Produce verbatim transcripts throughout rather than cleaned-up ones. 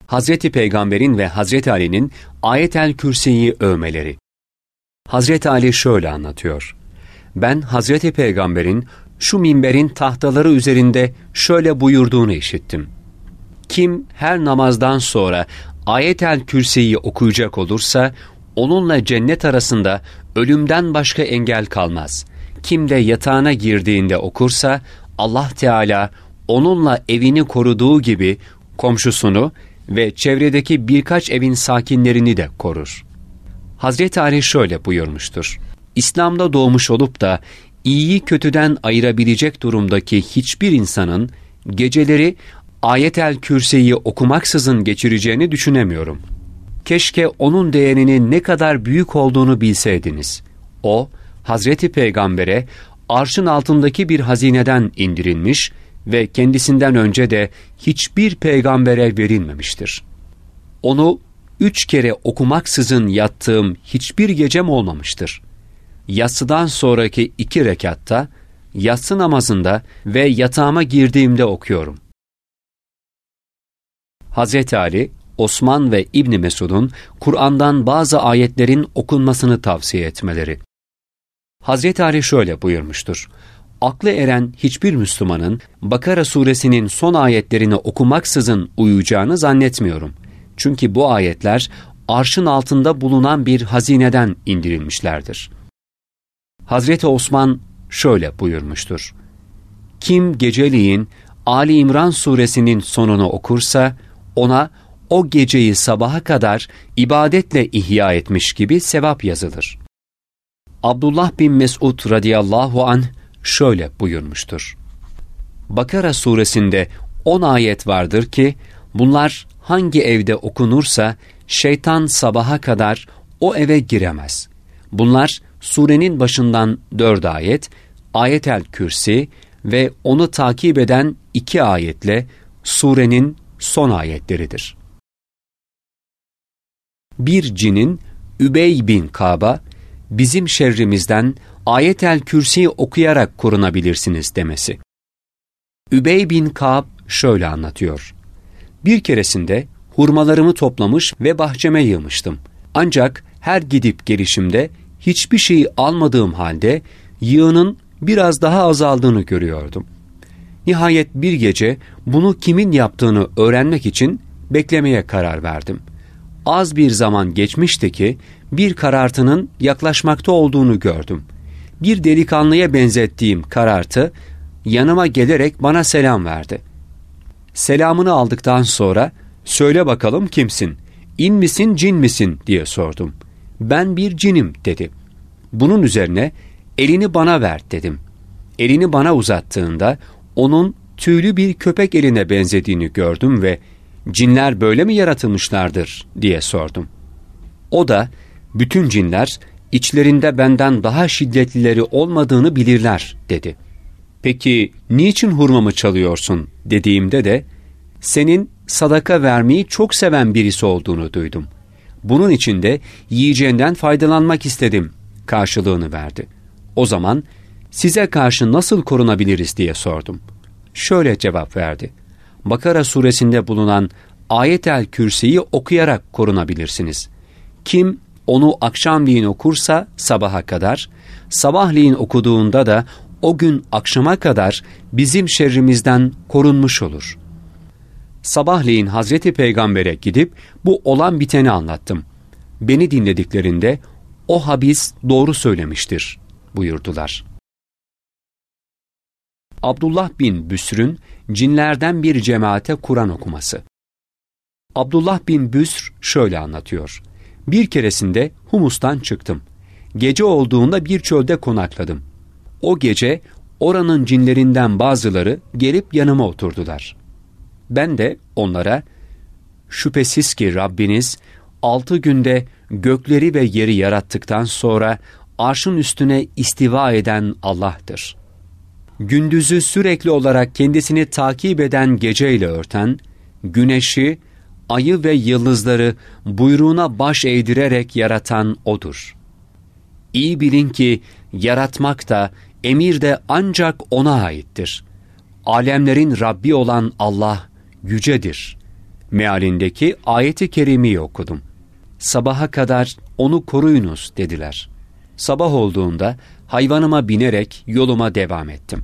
Hazreti Peygamber'in ve Hazreti Ali'nin Ayet-el Kürsi'yi övmeleri. Hazreti Ali şöyle anlatıyor. Ben Hazreti Peygamber'in şu minberin tahtaları üzerinde şöyle buyurduğunu işittim. Kim her namazdan sonra Ayet-el Kürsi'yi okuyacak olursa, onunla cennet arasında ölümden başka engel kalmaz. Kim de yatağına girdiğinde okursa, Allah Teala onunla evini koruduğu gibi komşusunu ve çevredeki birkaç evin sakinlerini de korur. Hazreti Ali şöyle buyurmuştur. İslam'da doğmuş olup da iyiyi kötüden ayırabilecek durumdaki hiçbir insanın geceleri Ayet-el Kürsi'yi okumaksızın geçireceğini düşünemiyorum. Keşke onun değerinin ne kadar büyük olduğunu bilseydiniz. O, Hazreti Peygamber'e arşın altındaki bir hazineden indirilmiş ve kendisinden önce de hiçbir peygambere verilmemiştir. Onu üç kere okumaksızın yattığım hiçbir gecem olmamıştır. Yatsıdan sonraki iki rekatta, yatsı namazında ve yatağıma girdiğimde okuyorum. Hazreti Ali, Osman ve İbn Mesud'un Kur'an'dan bazı ayetlerin okunmasını tavsiye etmeleri. Hazreti Ali şöyle buyurmuştur. Aklı eren hiçbir Müslümanın Bakara suresinin son ayetlerini okumaksızın uyuyacağını zannetmiyorum. Çünkü bu ayetler arşın altında bulunan bir hazineden indirilmişlerdir. Hazreti Osman şöyle buyurmuştur. Kim geceliğin Ali İmran suresinin sonunu okursa, ona o geceyi sabaha kadar ibadetle ihya etmiş gibi sevap yazılır. Abdullah bin Mesud radıyallahu anh şöyle buyurmuştur. Bakara suresinde on ayet vardır ki, bunlar hangi evde okunursa şeytan sabaha kadar o eve giremez. Bunlar surenin başından dört ayet, Ayet-el Kürsi ve onu takip eden iki ayetle surenin son ayetleridir. Bir cinin Übey bin Kâb'a bizim şerrimizden Ayet-el Kürsi'yi okuyarak korunabilirsiniz demesi. Übey bin Kâb şöyle anlatıyor. Bir keresinde hurmalarımı toplamış ve bahçeme yığmıştım. Ancak her gidip gelişimde hiçbir şey almadığım halde yığının biraz daha azaldığını görüyordum. Nihayet bir gece bunu kimin yaptığını öğrenmek için beklemeye karar verdim. Az bir zaman geçmişti ki bir karartının yaklaşmakta olduğunu gördüm. Bir delikanlıya benzettiğim karartı yanıma gelerek bana selam verdi. Selamını aldıktan sonra "Söyle bakalım kimsin? İn misin, cin misin?" diye sordum. "Ben bir cinim," dedi. Bunun üzerine "Elini bana ver," dedim. Elini bana uzattığında onun tüylü bir köpek eline benzediğini gördüm ve "Cinler böyle mi yaratılmışlardır?" diye sordum. O da "Bütün cinler içlerinde benden daha şiddetlileri olmadığını bilirler," dedi. "Peki niçin hurmamı çalıyorsun?" dediğimde de "Senin sadaka vermeyi çok seven birisi olduğunu duydum. Bunun için de yiyeceğinden faydalanmak istedim," karşılığını verdi. O zaman "Size karşı nasıl korunabiliriz?" diye sordum. Şöyle cevap verdi. Bakara suresinde bulunan Ayet-el Kürsi'yi okuyarak korunabilirsiniz. Kim onu akşamleyin okursa sabaha kadar, sabahleyin okuduğunda da o gün akşama kadar bizim şerrimizden korunmuş olur. Sabahleyin Hazreti Peygamber'e gidip bu olan biteni anlattım. Beni dinlediklerinde "O habis doğru söylemiştir," buyurdular. Abdullah bin Büsr'ün cinlerden bir cemaate Kur'an okuması. Abdullah bin Büsr şöyle anlatıyor. Bir keresinde Humus'tan çıktım. Gece olduğunda bir çölde konakladım. O gece oranın cinlerinden bazıları gelip yanıma oturdular. Ben de onlara "Şüphesiz ki Rabbiniz altı günde gökleri ve yeri yarattıktan sonra arşın üstüne istiva eden Allah'tır. Gündüzü sürekli olarak kendisini takip eden geceyle örten, güneşi, ayı ve yıldızları buyruğuna baş eğdirerek yaratan O'dur. İyi bilin ki yaratmak da, emir de ancak O'na aittir. Alemlerin Rabbi olan Allah yücedir. Mealindeki ayeti kerimeyi okudum. Sabaha kadar onu koruyunuz dediler. Sabah olduğunda hayvanıma binerek yoluma devam ettim.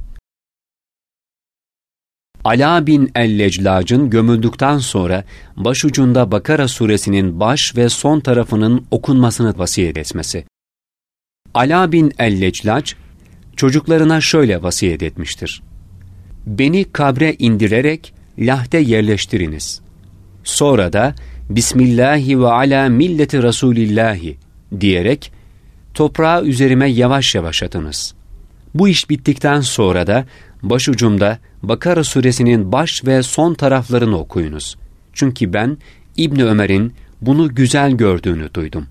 Ala bin el-Leclac'ın gömüldükten sonra başucunda Bakara suresinin baş ve son tarafının okunmasını vasiyet etmesi. Ala bin el-Leclac çocuklarına şöyle vasiyet etmiştir. Beni kabre indirerek lahde yerleştiriniz. Sonra da Bismillahi ve ala milleti Resulillahi diyerek toprağı üzerime yavaş yavaş atınız. Bu iş bittikten sonra da başucumda Bakara suresinin baş ve son taraflarını okuyunuz. Çünkü ben İbni Ömer'in bunu güzel gördüğünü duydum.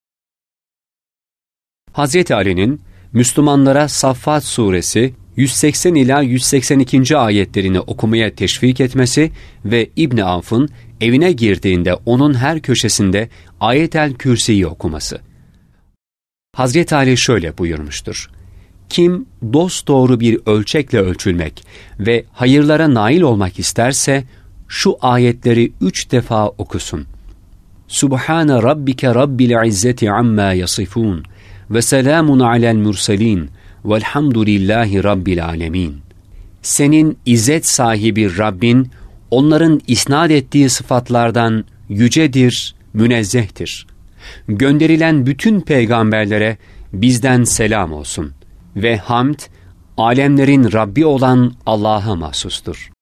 Hazreti Ali'nin Müslümanlara Saffat suresi yüz seksen ila yüz seksen iki. ayetlerini okumaya teşvik etmesi ve İbni Avf'ın evine girdiğinde onun her köşesinde Ayet-el Kürsi'yi okuması. Hazreti Ali şöyle buyurmuştur. Kim dosdoğru bir ölçekle ölçülmek ve hayırlara nail olmak isterse şu ayetleri üç defa okusun. Subhane Rabbike Rabbil İzzeti amma yasifun ve selamun alel murselin velhamdülillahi Rabbil alemin. Senin izzet sahibi Rabbin, onların isnat ettiği sıfatlardan yücedir, münezzehtir. Gönderilen bütün peygamberlere bizden selam olsun ve hamd, alemlerin Rabbi olan Allah'a mahsustur.